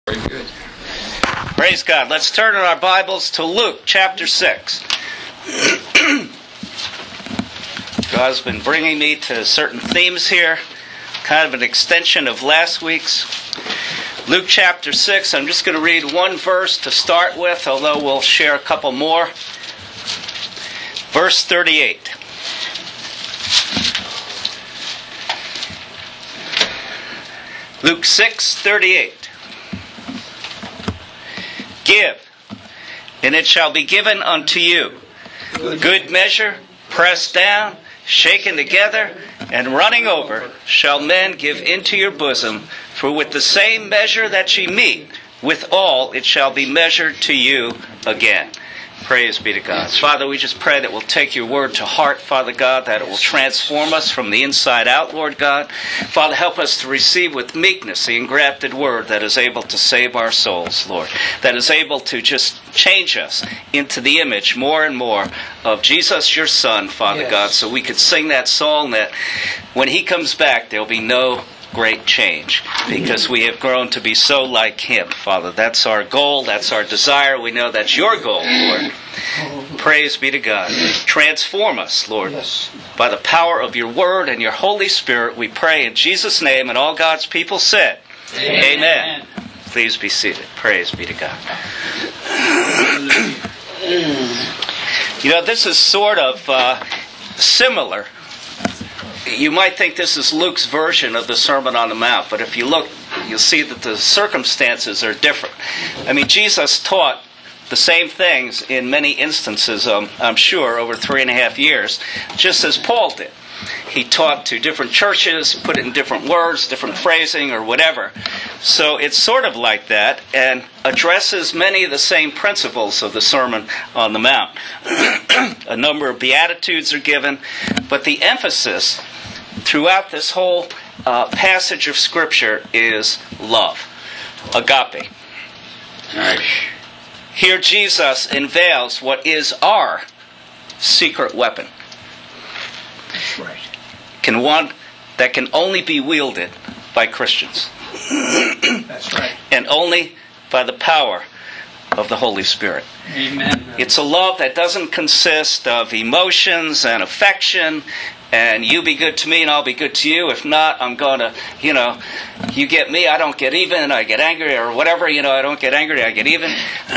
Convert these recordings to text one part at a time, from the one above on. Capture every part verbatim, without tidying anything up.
Very good. Praise God. Let's turn in our Bibles to Luke chapter six. God's been bringing me to certain themes here, kind of an extension of last week's. Luke chapter six, I'm just going to read one verse to start with, although we'll share a couple more. Verse thirty-eight. Luke six thirty-eight. Give, and it shall be given unto you. Good measure, pressed down, shaken together, and running over, shall men give into your bosom. For with the same measure that ye meet, withal it shall be measured to you again. Praise be to God. Father, we just pray that we'll take your word to heart, Father God, that it will transform us from the inside out, Lord God. Father, help us to receive with meekness the engrafted word that is able to save our souls, Lord, that is able to just change us into the image more and more of Jesus, your Son, Father yes. God, so we could sing that song that when he comes back, there'll be no great change, because we have grown to be so like him, Father. That's our goal, that's our desire. We know that's your goal, Lord. Praise be to God. Transform us, Lord, yes. by the power of your word and your Holy Spirit, we pray in Jesus' name, and all God's people said, Amen. Amen. Please be seated. Praise be to God. You know, this is sort of uh, similar. You might think this is Luke's version of the Sermon on the Mount, but if you look, you'll see that the circumstances are different. I mean, Jesus taught the same things in many instances, um, I'm sure, over three and a half years, just as Paul did. He taught to different churches, put it in different words, different phrasing, or whatever. So it's sort of like that, and addresses many of the same principles of the Sermon on the Mount. A number of beatitudes are given, but the emphasis throughout this whole uh, passage of Scripture is love, agape. Nice. Here Jesus unveils what is our secret weapon. That's right. Can one that can only be wielded by Christians. That's right. And only by the power of the Holy Spirit. Amen. It's a love that doesn't consist of emotions and affection and you be good to me and I'll be good to you. If not, I'm going to, you know, you get me, I don't get even, I get angry, or whatever, you know, I don't get angry, I get even.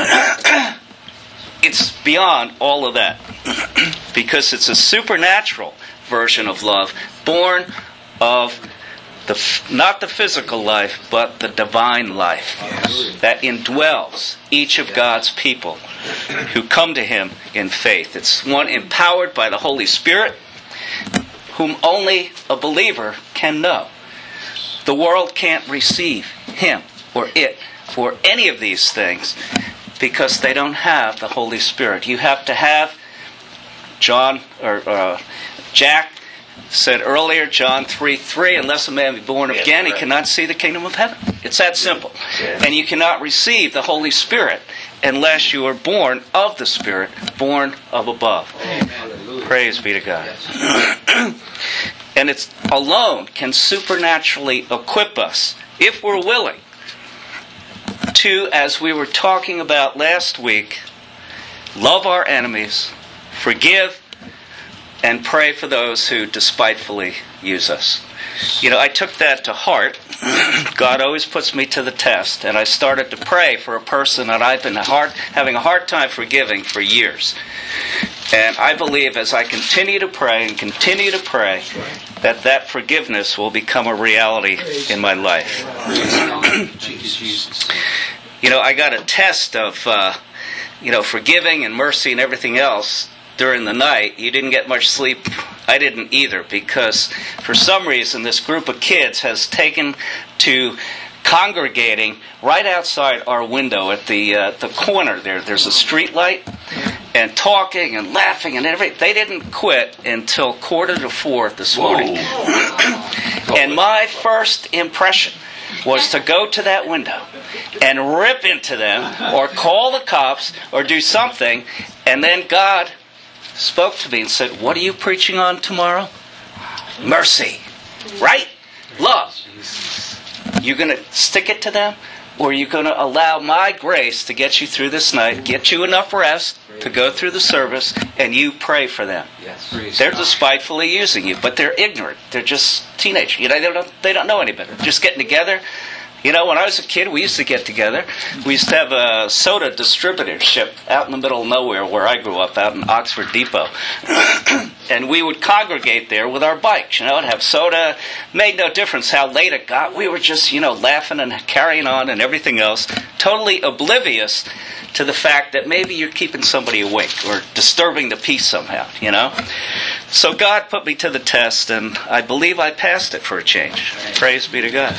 It's beyond all of that. Because it's a supernatural version of love, born of the not the physical life, but the divine life yes. that indwells each of God's people who come to him in faith. It's one empowered by the Holy Spirit, whom only a believer can know. The world can't receive him or it or any of these things because they don't have the Holy Spirit. You have to have, John or uh, Jack said earlier, John three three, unless a man be born yes, again, right. he cannot see the kingdom of heaven. It's that simple. Yes. And you cannot receive the Holy Spirit unless you are born of the Spirit, born of above. Amen. Praise be to God. Yes. And it's alone can supernaturally equip us, if we're willing, to, as we were talking about last week, love our enemies, forgive, and pray for those who despitefully use us. You know, I took that to heart. God always puts me to the test, and I started to pray for a person that I've been hard, having a hard time forgiving for years. And I believe as I continue to pray and continue to pray, that that forgiveness will become a reality in my life. You know, I got a test of, uh, you know, forgiving and mercy and everything else during the night. You didn't get much sleep. I didn't either, because for some reason this group of kids has taken to congregating right outside our window at the uh, the corner there. There's a street light, and talking and laughing and everything. They didn't quit until quarter to four this morning. And my first impression was to go to that window and rip into them or call the cops or do something. And then God spoke to me and said, "What are you preaching on tomorrow?" Mercy. Right? Love. You going to stick it to them? Or are you going to allow my grace to get you through this night, get you enough rest to go through the service, and you pray for them? Yes. They're despitefully using you, but they're ignorant. They're just teenagers. You know, they don't, they don't know any better. Just getting together. You know, when I was a kid, we used to get together. We used to have a soda distributorship out in the middle of nowhere where I grew up, out in Oxford Depot. And we would congregate there with our bikes, you know, and have soda. Made no difference how late it got. We were just, you know, laughing and carrying on and everything else, totally oblivious to the fact that maybe you're keeping somebody awake or disturbing the peace somehow, you know. So God put me to the test, and I believe I passed it for a change. Praise be to God.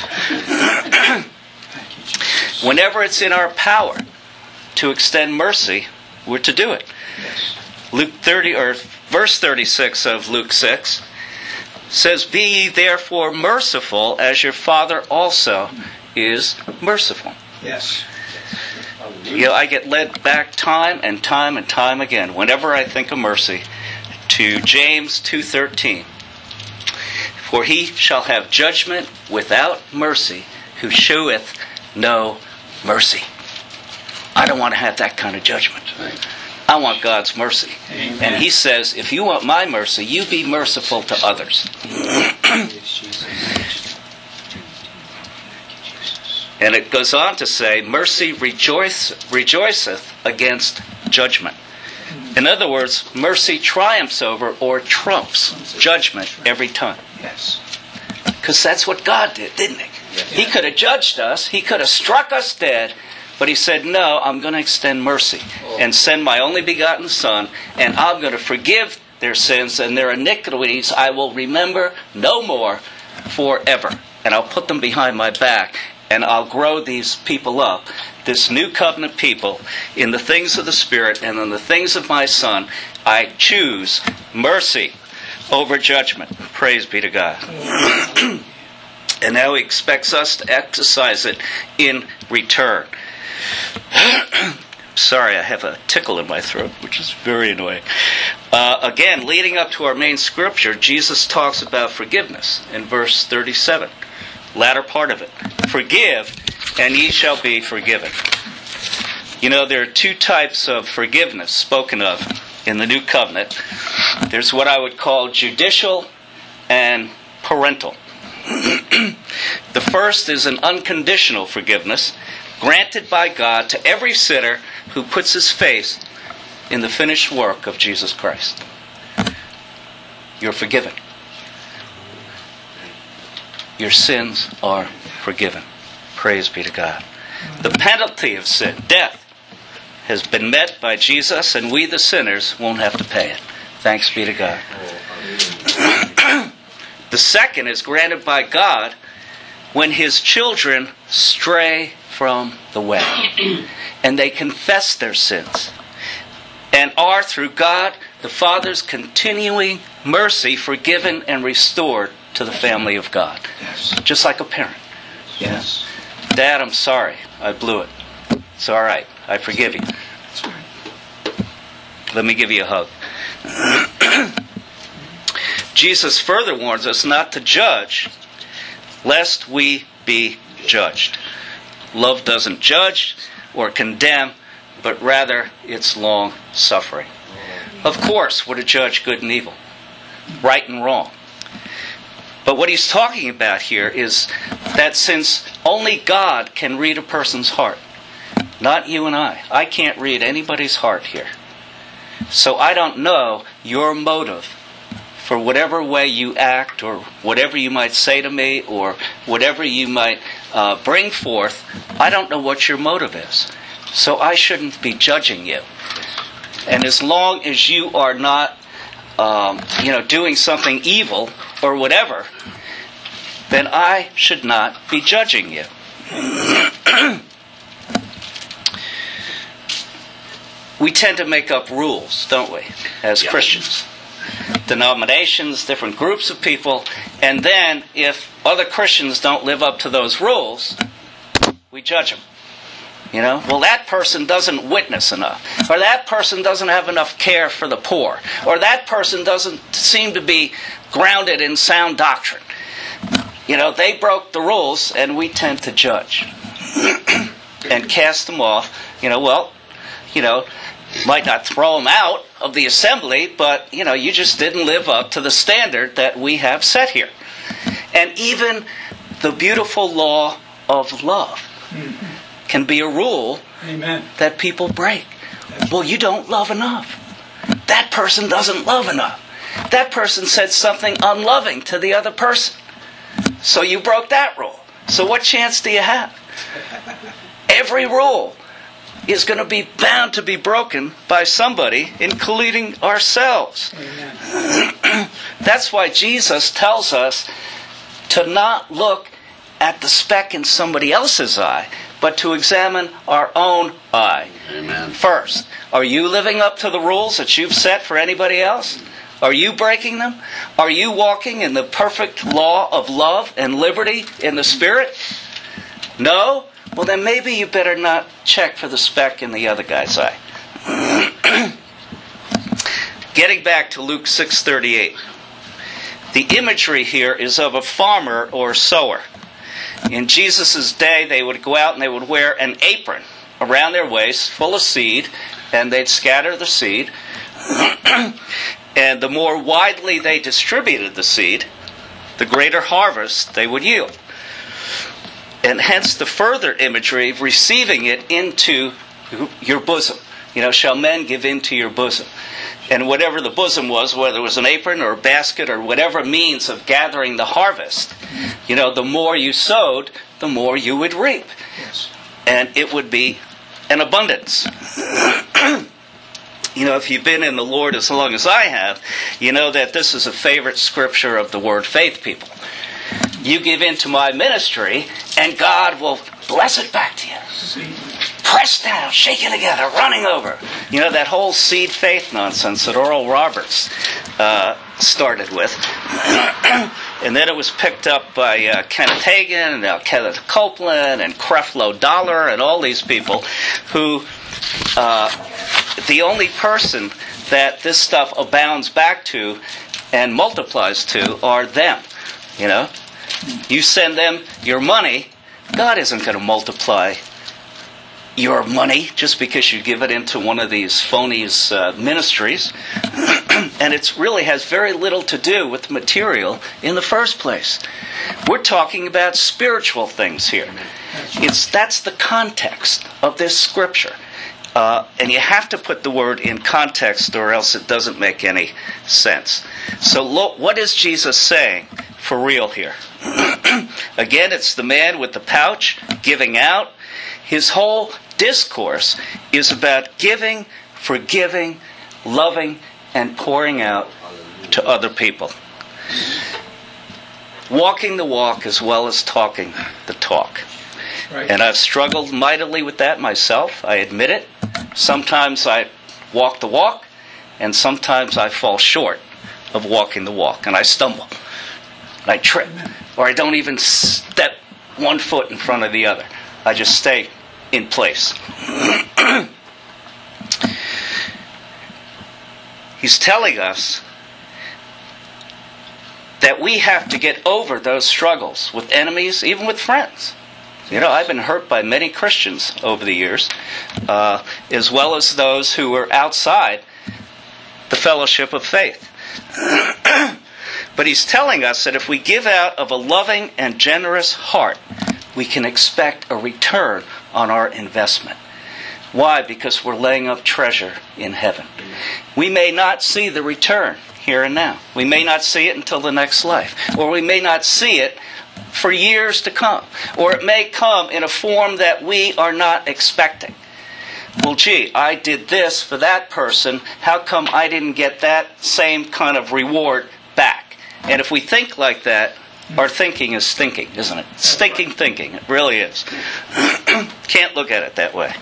Whenever it's in our power to extend mercy, we're to do it. Luke thirty, or verse thirty-six of Luke six says, "Be ye therefore merciful, as your Father also is merciful." Yes. You know, I get led back time and time and time again, whenever I think of mercy, to James two thirteen. "For he shall have judgment without mercy, who sheweth no mercy." I don't want to have that kind of judgment. I want God's mercy. Amen. And he says, if you want my mercy, you be merciful to others. And it goes on to say, mercy rejoice, rejoiceth against judgment. In other words, mercy triumphs over or trumps judgment every time. Yes. Because that's what God did, didn't he? Yes. He could have judged us. He could have struck us dead. But he said, no, I'm going to extend mercy and send my only begotten Son, and I'm going to forgive their sins and their iniquities. I will remember no more forever. And I'll put them behind my back, and I'll grow these people up, this new covenant people, in the things of the Spirit and in the things of my Son. I choose mercy over judgment. Praise be to God. And now he expects us to exercise it in return. Sorry, I have a tickle in my throat, which is very annoying. Uh, again, leading up to our main scripture, Jesus talks about forgiveness in verse thirty-seven. Latter part of it. "Forgive, and ye shall be forgiven." You know, there are two types of forgiveness spoken of in the New Covenant. There's what I would call judicial and parental. The first is an unconditional forgiveness granted by God to every sinner who puts his faith in the finished work of Jesus Christ. You're forgiven. Your sins are forgiven. Praise be to God. The penalty of sin, death, has been met by Jesus, and we the sinners won't have to pay it. Thanks be to God. The second is granted by God when his children stray from the way, and they confess their sins, and are through God the Father's continuing mercy forgiven and restored to the family of God. Yes. Just like a parent. Yes. Dad, I'm sorry. I blew it. It's all right. I forgive you. That's right. Let me give you a hug. Jesus further warns us not to judge, lest we be judged. Love doesn't judge or condemn, but rather it's long-suffering. Of course, we're to judge good and evil, right and wrong. But what he's talking about here is that since only God can read a person's heart, not you and I. I can't read anybody's heart here. So I don't know your motive for whatever way you act, or whatever you might say to me, or whatever you might uh, bring forth. I don't know what your motive is. So I shouldn't be judging you. And as long as you are not um, you know, doing something evil or whatever, then I should not be judging you. We tend to make up rules, don't we, as Yeah. Christians? Denominations, different groups of people, and then if other Christians don't live up to those rules, we judge them. You know, well, that person doesn't witness enough, or that person doesn't have enough care for the poor, or that person doesn't seem to be grounded in sound doctrine. You know, they broke the rules, and we tend to judge. and cast them off, you know, well, you know, might not throw them out of the assembly, but, you know, you just didn't live up to the standard that we have set here. And even the beautiful law of love can be a rule Amen. that people break. Well, you don't love enough. That person doesn't love enough. That person said something unloving to the other person. So you broke that rule. So what chance do you have? Every rule is going to be bound to be broken by somebody, including ourselves. Amen. That's why Jesus tells us to not look at the speck in somebody else's eye, but to examine our own eye. Amen. First, are you living up to the rules that you've set for anybody else? Are you breaking them? Are you walking in the perfect law of love and liberty in the Spirit? No? Well, then maybe you better not check for the speck in the other guy's eye. Getting back to Luke six thirty-eight. The imagery here is of a farmer or sower. In Jesus' day, they would go out and they would wear an apron around their waist full of seed, and they'd scatter the seed. And the more widely they distributed the seed, the greater harvest they would yield. And hence the further imagery of receiving it into your bosom. You know, shall men give into your bosom? And whatever the bosom was, whether it was an apron or a basket or whatever means of gathering the harvest, you know, the more you sowed, the more you would reap. Yes. And it would be an abundance. You know, if you've been in the Lord as long as I have, you know that this is a favorite scripture of the Word Faith people. You give into my ministry, and God will bless it back to you. See. Pressed down, shaken together, running over. You know, that whole seed faith nonsense that Oral Roberts uh, started with. And then it was picked up by uh, Kenneth Hagin and uh, Kenneth Copeland and Creflo Dollar and all these people who... Uh, the only person that this stuff abounds back to and multiplies to are them. You know, you send them your money, God isn't going to multiply your money just because you give it into one of these phonies uh, ministries. And it really has very little to do with the material in the first place. We're talking about spiritual things here. It's that's the context of this scripture. Uh, and you have to put the word in context or else it doesn't make any sense. So lo- what is Jesus saying for real here? Again, it's the man with the pouch giving out. His whole discourse is about giving, forgiving, loving, and pouring out to other people. Walking the walk as well as talking the talk. Right. And I've struggled mightily with that myself. I admit it. Sometimes I walk the walk, and sometimes I fall short of walking the walk, and I stumble, and I trip, or I don't even step one foot in front of the other. I just stay in place. He's telling us that we have to get over those struggles with enemies, even with friends. You know, I've been hurt by many Christians over the years, uh, as well as those who were outside the fellowship of faith. But he's telling us that if we give out of a loving and generous heart, we can expect a return on our investment. Why? Because we're laying up treasure in heaven. We may not see the return here and now. We may not see it until the next life. Or we may not see it for years to come. Or it may come in a form that we are not expecting. Well, gee, I did this for that person. How come I didn't get that same kind of reward back? And if we think like that, our thinking is stinking, isn't it? Stinking thinking. It really is. Can't look at it that way.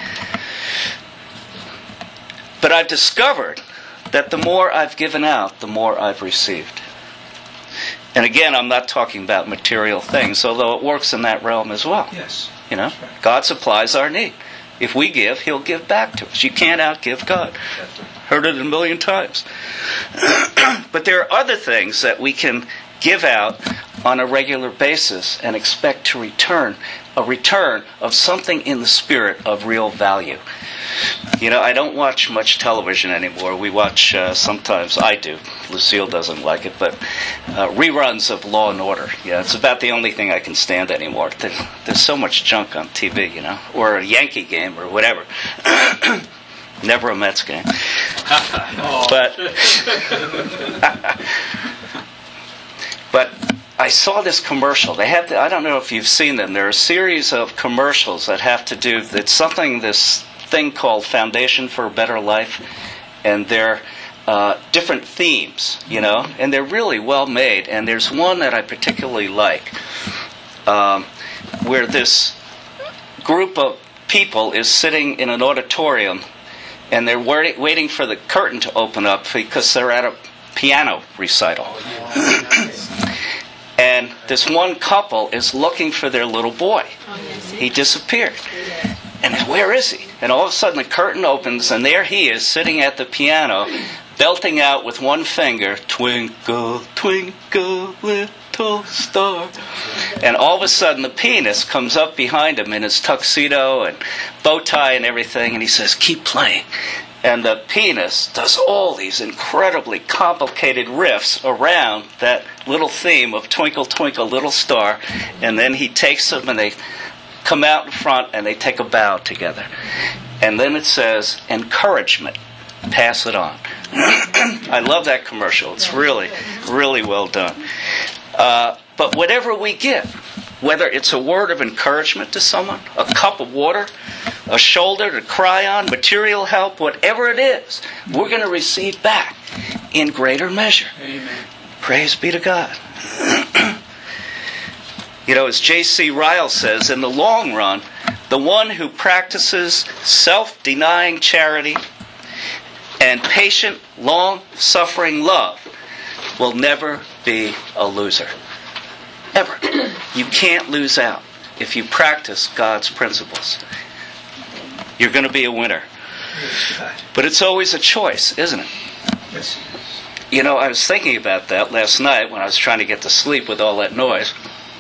But I've discovered that the more I've given out, the more I've received. And again, I'm not talking about material things, although it works in that realm as well. Yes. You know, God supplies our need. If we give, He'll give back to us. You can't outgive God. Heard it a million times. But there are other things that we can give out on a regular basis and expect to return a return of something in the spirit of real value. You know, I don't watch much television anymore. We watch, uh, sometimes I do. Lucille doesn't like it, but uh, reruns of Law and Order. Yeah, it's about the only thing I can stand anymore. There, there's so much junk on T V, you know, or a Yankee game or whatever. Never a Mets game. But, but I saw this commercial. They have, to, I don't know if you've seen them. There are a series of commercials that have to do, it's something, this thing called Foundation for a Better Life, and they're uh, different themes, you know, and they're really well made. And there's one that I particularly like, um, where this group of people is sitting in an auditorium, and they're wait- waiting for the curtain to open up because they're at a piano recital. And this one couple is looking for their little boy. He disappeared. And where is he? And all of a sudden the curtain opens, and there he is sitting at the piano, belting out with one finger, "Twinkle, twinkle, little star." And all of a sudden the pianist comes up behind him in his tuxedo and bow tie and everything, and he says, "Keep playing." And the pianist does all these incredibly complicated riffs around that little theme of "Twinkle, Twinkle, Little Star," and then he takes them and they come out in front and they take a bow together. And then it says, "Encouragement, pass it on." I love that commercial. It's really, really well done. Uh, but whatever we give, whether it's a word of encouragement to someone, a cup of water, a shoulder to cry on, material help, whatever it is, we're going to receive back in greater measure. Amen. Praise be to God. You know, as J C Ryle says, in the long run, the one who practices self-denying charity and patient, long-suffering love will never be a loser. Ever. You can't lose out if you practice God's principles. You're going to be a winner. But it's always a choice, isn't it? Yes. You know, I was thinking about that last night when I was trying to get to sleep with all that noise.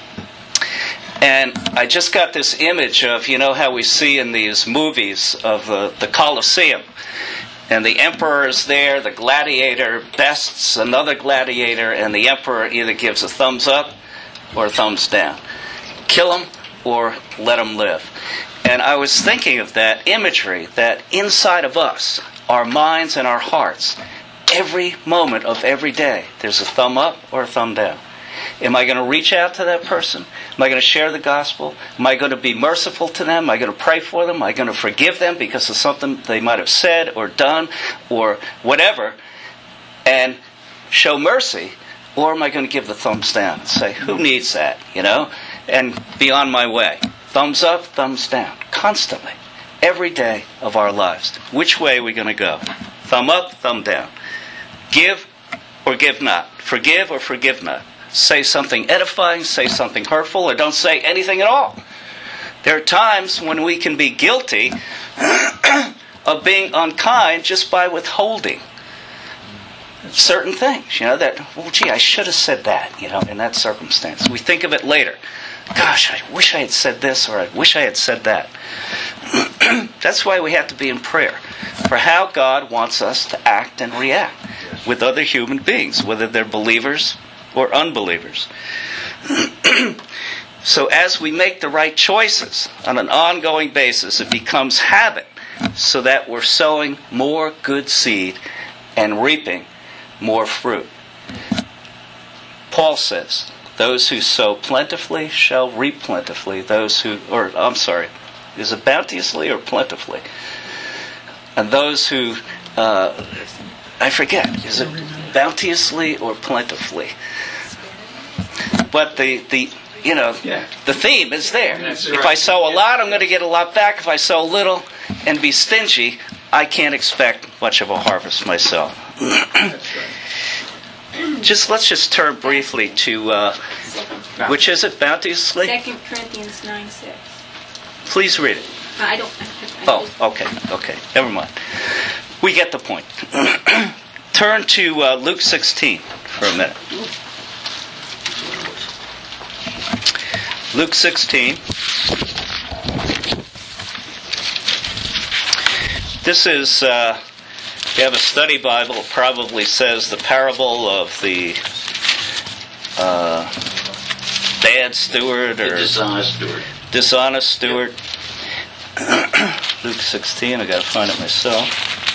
And I just got this image of, you know how we see in these movies of uh, the Colosseum. And the emperor is there, the gladiator bests another gladiator, and the emperor either gives a thumbs up or a thumbs down. Kill him or let him live. And I was thinking of that imagery, that inside of us, our minds and our hearts, every moment of every day, there's a thumb up or a thumb down. Am I going to reach out to that person? Am I going to share the gospel? Am I going to be merciful to them? Am I going to pray for them? Am I going to forgive them because of something they might have said or done or whatever and show mercy? Or am I going to give the thumbs down and say, who needs that, you know, and be on my way? Thumbs up, thumbs down, constantly, every day of our lives. Which way are we going to go? Thumb up, thumb down. Give or give not. Forgive or forgive not. Say something edifying, say something hurtful, or don't say anything at all. There are times when we can be guilty of being unkind just by withholding certain things, you know, that, well, gee, I should have said that, you know, in that circumstance. We think of it later. Gosh, I wish I had said this, or I wish I had said that. That's why we have to be in prayer for how God wants us to act and react with other human beings, whether they're believers or unbelievers. So as we make the right choices on an ongoing basis, it becomes habit, so that we're sowing more good seed and reaping more fruit. Paul says, those who sow plentifully shall reap plentifully. Those who, or I'm sorry, is it bounteously or plentifully? And those who, uh, I forget, is it bounteously or plentifully? But the, the you know, Yeah. the theme is there. That's If right. I sow a lot, I'm going to get a lot back. If I sow little and be stingy, I can't expect much of a harvest myself. That's right. Just let's just turn briefly to uh, which is it, bounteously? Second Corinthians nine six. Please read it. I don't. I, I Oh, okay, okay, never mind. We get the point. Turn to uh, Luke sixteen for a minute. Luke sixteen. This is, uh, if you have a study Bible, it probably says the parable of the uh, bad steward or The dishonest steward. dishonest steward. Luke sixteen, I got to find it myself.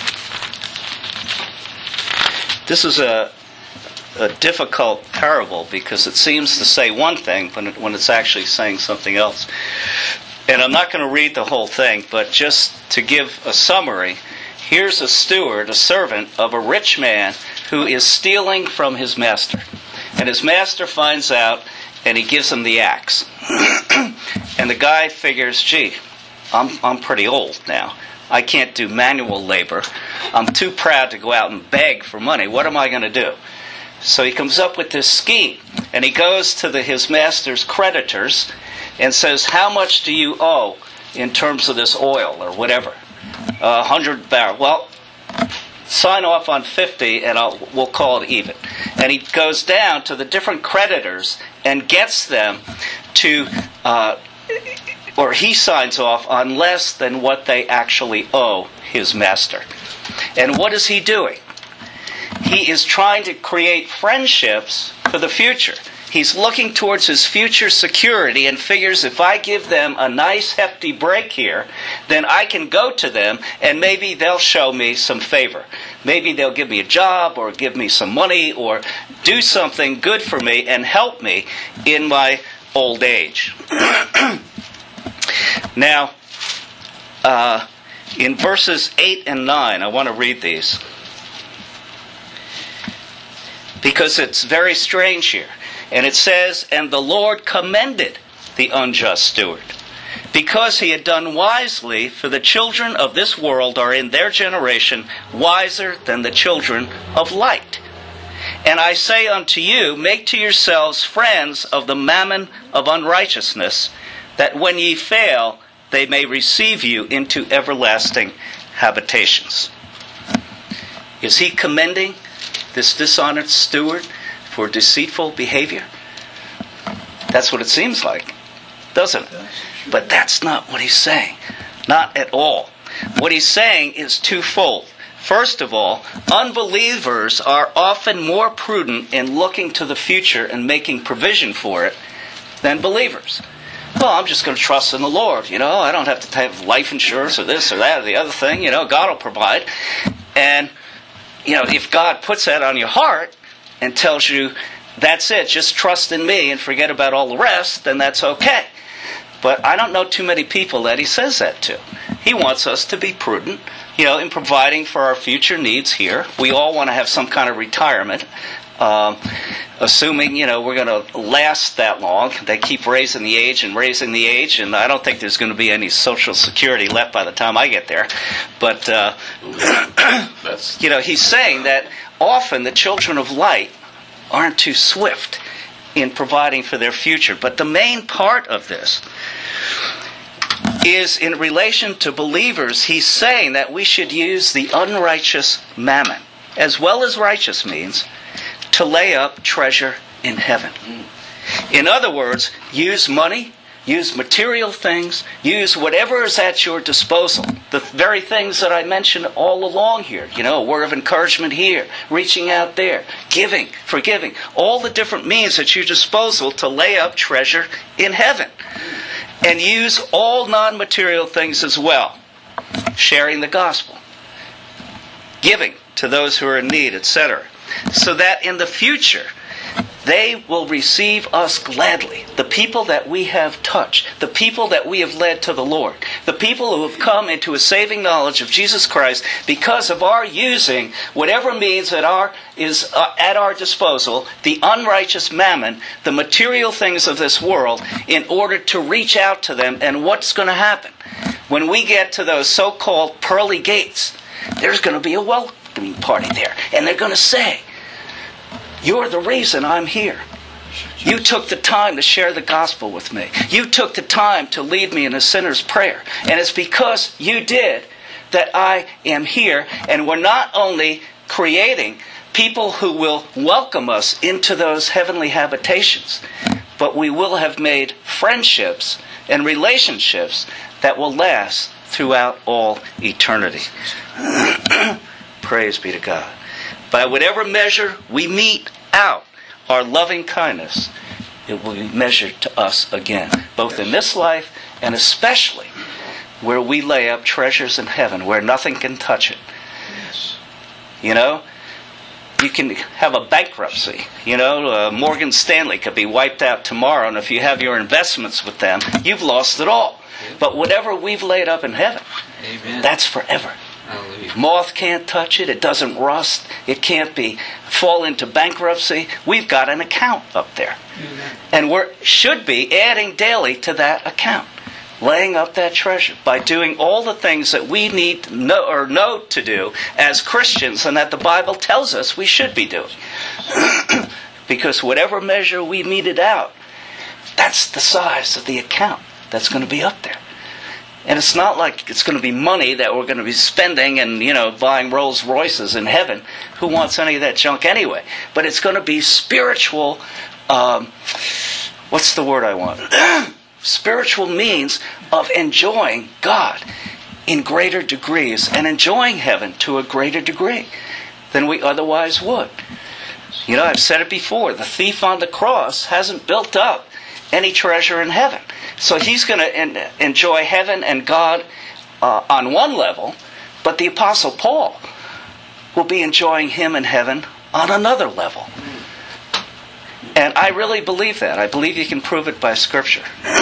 This is a a difficult parable because it seems to say one thing when it, when it's actually saying something else. And I'm not going to read the whole thing, but just to give a summary, here's a steward, a servant of a rich man who is stealing from his master. And his master finds out and he gives him the axe. And the guy figures, gee, I'm I'm pretty old now. I can't do manual labor. I'm too proud to go out and beg for money. What am I going to do? So he comes up with this scheme, and he goes to the, his master's creditors and says, how much do you owe in terms of this oil or whatever? A hundred barrels. Well, sign off on fifty and I'll, we'll call it even. And he goes down to the different creditors and gets them to, uh, or he signs off on less than what they actually owe his master. And what is he doing? He is trying to create friendships for the future. He's looking towards his future security and figures if I give them a nice hefty break here, then I can go to them and maybe they'll show me some favor. Maybe they'll give me a job or give me some money or do something good for me and help me in my old age. Now, uh, in verses eight and nine, I want to read these because it's very strange here. And it says, and the Lord commended the unjust steward, because he had done wisely, for the children of this world are in their generation wiser than the children of light. And I say unto you, make to yourselves friends of the mammon of unrighteousness, that when ye fail, they may receive you into everlasting habitations. Is he commending this dishonest steward for deceitful behavior? That's what it seems like, doesn't it? But that's not what he's saying. Not at all. What he's saying is twofold. First of all, unbelievers are often more prudent in looking to the future and making provision for it than believers. Well, I'm just going to trust in the Lord. You know, I don't have to have life insurance or this or that or the other thing. You know, God will provide. And, you know, if God puts that on your heart and tells you, that's it, just trust in me and forget about all the rest, then that's okay. But I don't know too many people that he says that to. He wants us to be prudent, you know, in providing for our future needs here. We all want to have some kind of retirement, um, assuming, you know, we're going to last that long. They keep raising the age and raising the age, and I don't think there's going to be any Social Security left by the time I get there. But, uh, That's you know, he's saying that often the children of light aren't too swift in providing for their future. But the main part of this is in relation to believers. He's saying that we should use the unrighteous mammon, as well as righteous means, to lay up treasure in heaven. In other words, use money, use material things, use whatever is at your disposal. The very things that I mentioned all along here. You know, a word of encouragement here, reaching out there, giving, forgiving. All the different means at your disposal to lay up treasure in heaven. And use all non-material things as well. Sharing the gospel. Giving to those who are in need, et cetera. So that in the future, they will receive us gladly. The people that we have touched. The people that we have led to the Lord. The people who have come into a saving knowledge of Jesus Christ because of our using whatever means that are, is uh, at our disposal, the unrighteous mammon, the material things of this world, in order to reach out to them. And what's going to happen? When we get to those so-called pearly gates, there's going to be a welcoming party there. And they're going to say, you're the reason I'm here. You took the time to share the gospel with me. You took the time to lead me in a sinner's prayer. And it's because you did that I am here. And we're not only creating people who will welcome us into those heavenly habitations, but we will have made friendships and relationships that will last throughout all eternity. Praise be to God. By whatever measure we mete out our loving kindness, it will be measured to us again, both in this life and especially where we lay up treasures in heaven, where nothing can touch it. You know, you can have a bankruptcy. You know, uh, Morgan Stanley could be wiped out tomorrow, and if you have your investments with them, you've lost it all. But whatever we've laid up in heaven, Amen. That's forever. Hallelujah. Moth can't touch it. It doesn't rust. It can't be fall into bankruptcy. We've got an account up there, Amen. And we should be adding daily to that account, laying up that treasure by doing all the things that we need to know or know to do as Christians, and that the Bible tells us we should be doing. Because whatever measure we meted out, that's the size of the account that's going to be up there. And it's not like it's going to be money that we're going to be spending and, you know, buying Rolls Royces in heaven. Who wants any of that junk anyway? But it's going to be spiritual, um, what's the word I want? Spiritual means of enjoying God in greater degrees and enjoying heaven to a greater degree than we otherwise would. You know, I've said it before. The thief on the cross hasn't built up any treasure in heaven. So he's going to en- enjoy heaven and God uh, on one level, but the Apostle Paul will be enjoying him in heaven on another level. And I really believe that. I believe you can prove it by Scripture.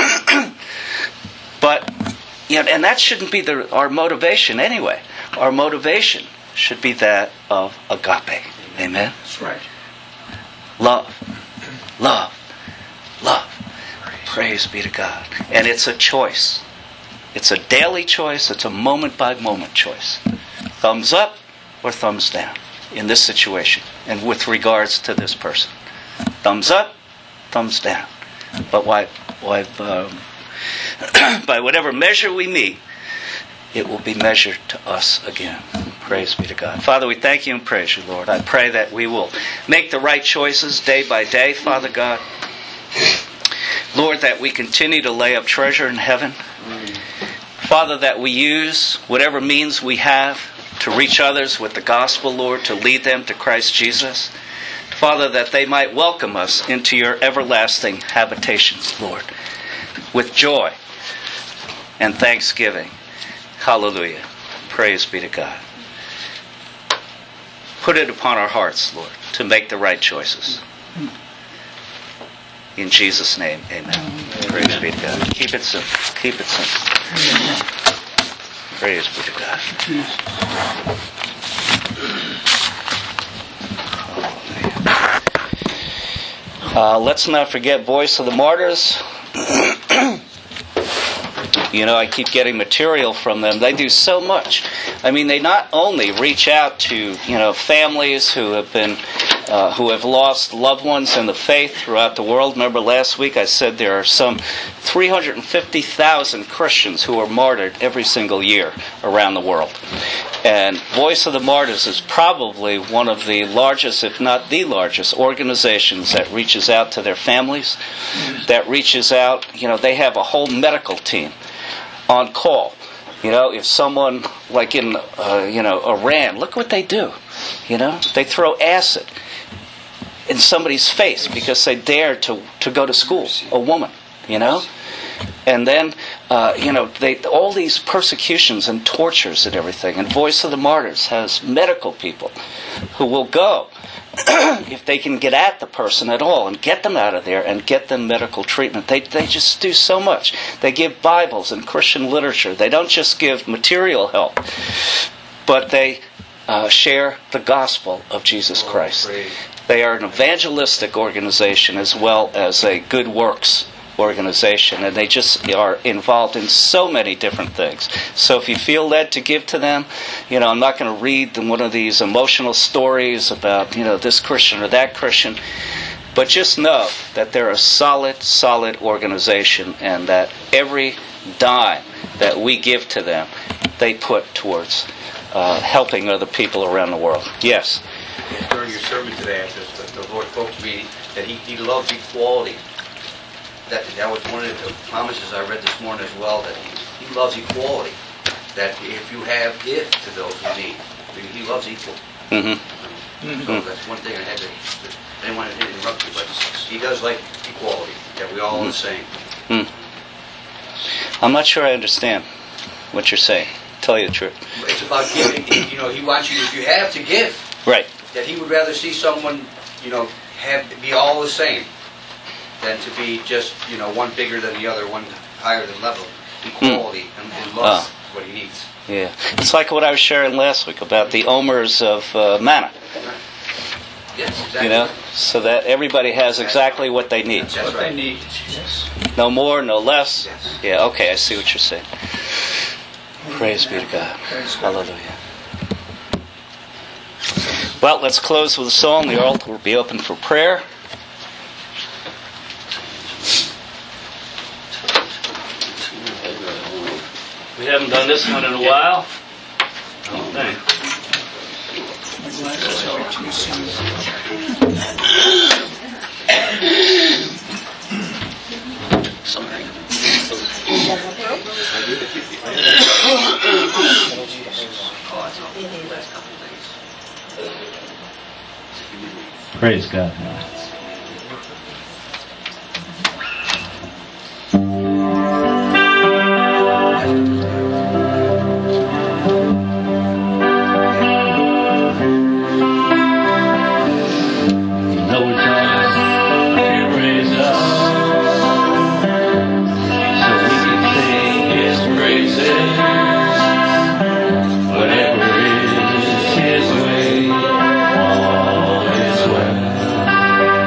But, you know, and that shouldn't be the, our motivation anyway. Our motivation should be that of agape. Amen? That's right. Love. Love. Love. Praise be to God. And it's a choice. It's a daily choice. It's a moment-by-moment choice. Thumbs up or thumbs down in this situation and with regards to this person. Thumbs up, thumbs down. But why, why, um, by whatever measure we meet, it will be measured to us again. Praise be to God. Father, we thank you and praise you, Lord. I pray that we will make the right choices day by day, Father God. Lord, that we continue to lay up treasure in heaven. Father, that we use whatever means we have to reach others with the gospel, Lord, to lead them to Christ Jesus. Father, that they might welcome us into your everlasting habitations, Lord, with joy and thanksgiving. Hallelujah. Praise be to God. Put it upon our hearts, Lord, to make the right choices. In Jesus' name, amen. Amen. Praise be to God. Keep it simple. Keep it simple. Amen. Praise be to God. Uh, let's not forget Voice of the Martyrs. You know, I keep getting material from them. They do so much. I mean, they not only reach out to, you know, families who have been, uh, who have lost loved ones in the faith throughout the world. Remember last week I said there are some three hundred fifty thousand Christians who are martyred every single year around the world. And Voice of the Martyrs is probably one of the largest, if not the largest, organizations that reaches out to their families, that reaches out, you know, they have a whole medical team on call. You know, if someone, like in, uh, you know, Iran, look what they do. You know, they throw acid in somebody's face because they dare to, to go to school, a woman, you know. And then, uh, you know, they all these persecutions and tortures and everything. And Voice of the Martyrs has medical people who will go if they can get at the person at all and get them out of there and get them medical treatment. They they just do so much. They give Bibles and Christian literature. They don't just give material help, but they uh, share the gospel of Jesus Christ. They are an evangelistic organization as well as a good works organization, and they just are involved in so many different things. So if you feel led to give to them, you know, I'm not going to read one of these emotional stories about, you know, this Christian or that Christian, but just know that they're a solid, solid organization, and that every dime that we give to them, they put towards uh, helping other people around the world. Yes? During your sermon today, I said that the Lord spoke to me that He, he loves equality. that that was one of the promises I read this morning as well, that he, he loves equality. That if you have, give to those who need. I mean, he loves equal. Mm-hmm. So that's one thing I had to, I didn't want to interrupt you, but he does like equality, that we all are the same. Mm. I'm not sure I understand what you're saying. Tell you the truth. It's about giving, you know, he wants you, if you have, to give. Right. That he would rather see someone, you know, have be all the same than to be just, you know, one bigger than the other, one higher than level. Equality mm. and, and love oh. what he needs. Yeah. It's like what I was sharing last week about the omers of uh, manna. Yes, exactly. You know, so that everybody has exactly what they need. That's What right. they need. Yes. No more, no less. Yes. Yeah, okay, I see what you're saying. Praise be to God. Praise God. Hallelujah. Well, let's close with a song. The altar will be open for prayer. We haven't done this one in a while. I don't think. Sorry. Praise God. Whatever is His way, all is well.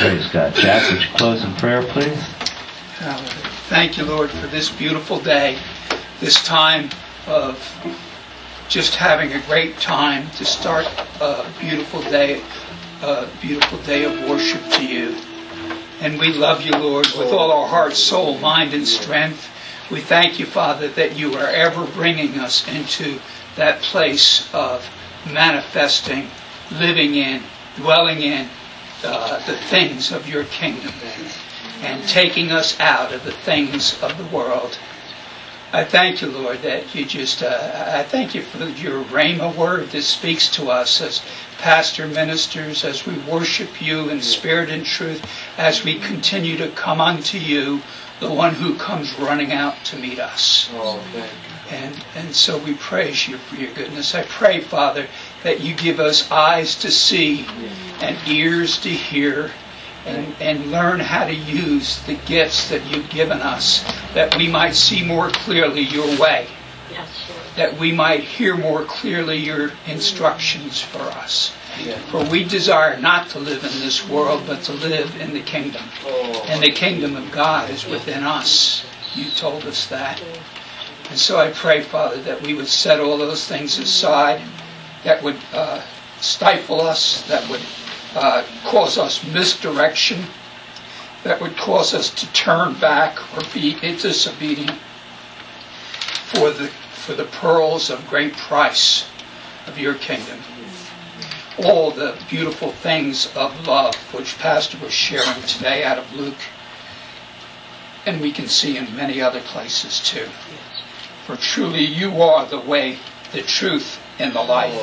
Praise God. Jack, would you close in prayer, please? Hallelujah. Thank you, Lord, for this beautiful day, this time of just having a great time to start a beautiful day, a beautiful day of worship to you. And we love you, Lord, with all our heart, soul, mind, and strength. We thank you, Father, that you are ever bringing us into that place of manifesting, living in, dwelling in uh, the things of your kingdom, and taking us out of the things of the world. I thank you, Lord, that you just, uh, I thank you for your Rhema word that speaks to us as pastor ministers, as we worship you in spirit and truth, as we continue to come unto you, the one who comes running out to meet us. Oh, thank you. And, and so we praise you for your goodness. I pray, Father, that you give us eyes to see and ears to hear, and, and learn how to use the gifts that you've given us, that we might see more clearly your way, that we might hear more clearly your instructions for us. For we desire not to live in this world, but to live in the kingdom. And the kingdom of God is within us. You told us that. And so I pray, Father, that we would set all those things aside that would uh, stifle us, that would uh, cause us misdirection, that would cause us to turn back or be disobedient for the for the pearls of great price of your kingdom. All the beautiful things of love which Pastor was sharing today out of Luke, and we can see in many other places too. For truly you are the way, the truth, and the life.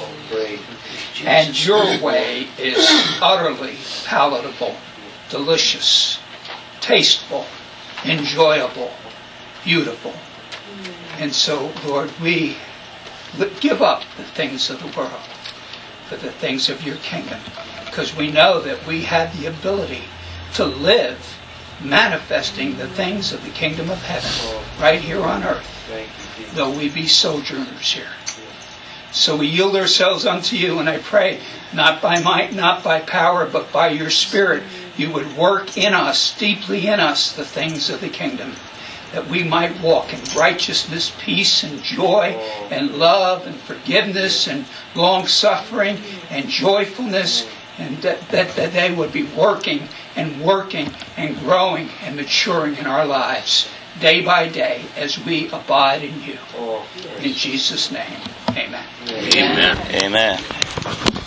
And your way is utterly palatable, delicious, tasteful, enjoyable, beautiful. And so, Lord, we give up the things of the world for the things of your kingdom, because we know that we have the ability to live manifesting the things of the kingdom of heaven right here on earth, though we be sojourners here. So we yield ourselves unto you, and I pray, not by might, not by power, but by your Spirit, you would work in us, deeply in us, the things of the kingdom, that we might walk in righteousness, peace, and joy, and love, and forgiveness, and long-suffering, and joyfulness, and that, that, that they would be working and working and growing and maturing in our lives day by day as we abide in you. In Jesus' name, amen. Amen. Amen.